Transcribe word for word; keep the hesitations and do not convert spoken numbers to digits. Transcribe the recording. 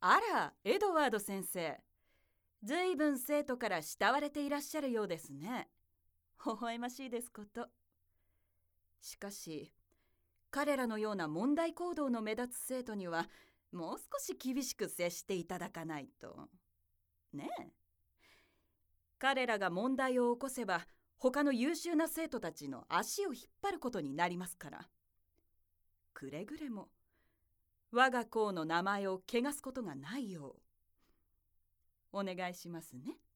あら、エドワード先生。ずいぶん生徒から慕われていらっしゃるようですね。微笑ましいですこと。しかし、彼らのような問題行動の目立つ生徒には、もう少し厳しく接していただかないと。ねえ。彼らが問題を起こせば、他の優秀な生徒たちの足を引っ張ることになりますから。くれぐれも、我が校の名前を汚すことがないよう、お願いしますね。